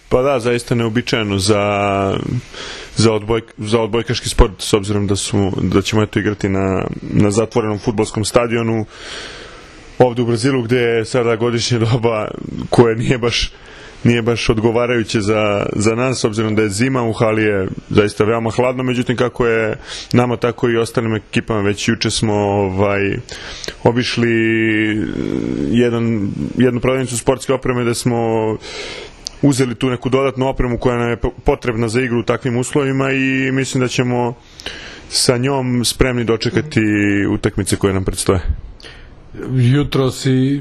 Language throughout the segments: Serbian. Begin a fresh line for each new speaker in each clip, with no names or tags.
Pa da, zaista neobičajeno za odbojkaški sport, s obzirom da ćemo eto igrati na zatvorenom fudbalskom stadionu ovde u Brazilu, gde je sada godišnje doba koje nije baš odgovarajuće za nas, s obzirom da je zima, u hali je zaista veoma hladno, međutim kako je nama tako i ostalim ekipama, već juče smo obišli jednu prodavnicu sportske opreme da smo uzeli tu neku dodatnu opremu koja nam je potrebna za igru u takvim uslovima i mislim da ćemo sa njom spremni dočekati utakmice koje nam predstoje.
Jutro si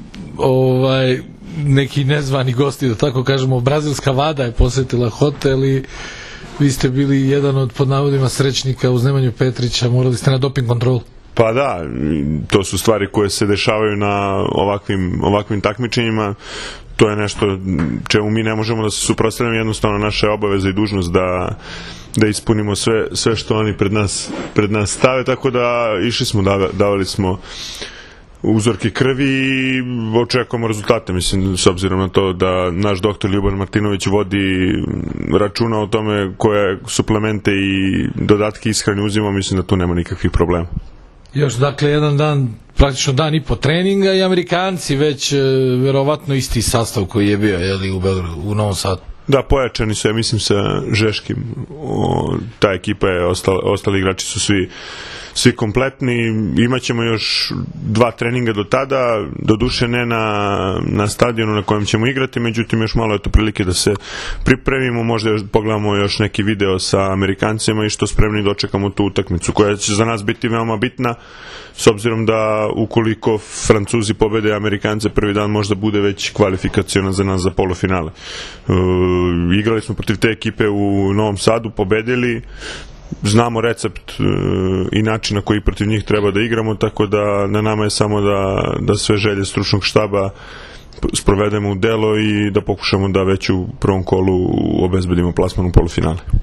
neki nezvani gosti, da tako kažemo, brazilska vada je posetila hotel i vi ste bili jedan od, pod navodima, srećnika uz Nemanju Petrića, morali ste na doping kontrolu. Pa da,
to su stvari koje se dešavaju na ovakvim takmičenjima. To je nešto čemu mi ne možemo da se suprotstavljamo, jednostavno naša je obaveza i dužnost da ispunimo sve što oni pred nas stave, tako da išli smo, davali smo uzorke krvi i očekujemo rezultate. Mislim, s obzirom na to da naš doktor Ljuban Martinović vodi računa o tome koje suplemente i dodatke ishrane uzima, mislim da tu nema nikakvih problema.
Još, dakle, jedan dan, praktično dan i po treninga i Amerikanci već verovatno isti sastav koji je bio, jeli, u Novom Sadu.
Da, pojačani su, ja mislim, sa Žeškim. Ta ekipa je, ostali igrači su svi kompletni. Imaćemo još 2 treninga do tada, doduše ne na stadionu na kojem ćemo igrati, međutim još malo je to prilike da se pripremimo, možda pogledamo još neki video sa Amerikancima i što spremni dočekamo tu utakmicu koja će za nas biti veoma bitna, s obzirom da ukoliko Francuzi pobede Amerikance prvi dan, možda bude već kvalifikaciona za nas za polufinale. Igrali smo protiv te ekipe u Novom Sadu, pobedili, znamo recept i način na koji protiv njih treba da igramo, tako da na nama je samo da sve želje stručnog štaba sprovedemo u delo i da pokušamo da već u prvom kolu obezbedimo plasman u polufinale.